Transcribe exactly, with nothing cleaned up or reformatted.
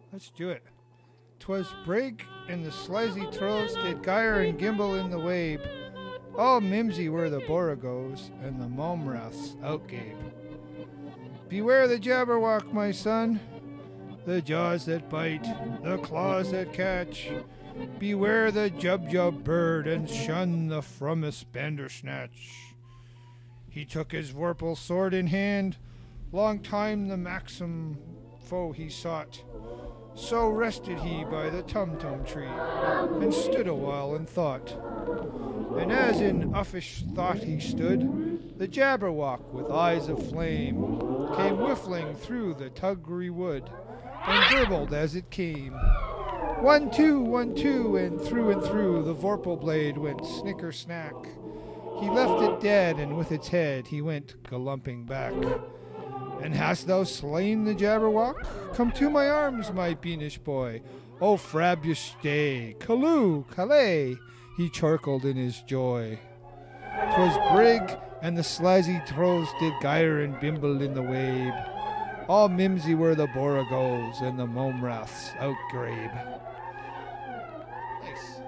Let's do it. 'Twas brig and the slazy throws did gyre and gimble in the wabe. All mimsy were the boragos and the momraths outgabe. Beware the jabberwock, my son, the jaws that bite, the claws that catch. Beware the jub-jub bird and shun the frumous bandersnatch. He took his vorpal sword in hand, long time the maxim foe he sought. So rested he by the tum-tum tree, and stood a while in thought. And as in uffish thought he stood, the Jabberwock with eyes of flame came whiffling through the tuggery wood, and burbled as it came. One, two, one, two, and through and through the vorpal blade went snicker-snack. He left it dead, and with its head he went galumping back. And hast thou slain the Jabberwock? Come to my arms, my beanish boy. O Frabbus stay, Callooh, Calais, he chorkled in his joy. 'Twas brig, and the slazy throws did gyre and bimble in the wabe. All mimsy were the boragos, and the momraths outgrabe. Nice.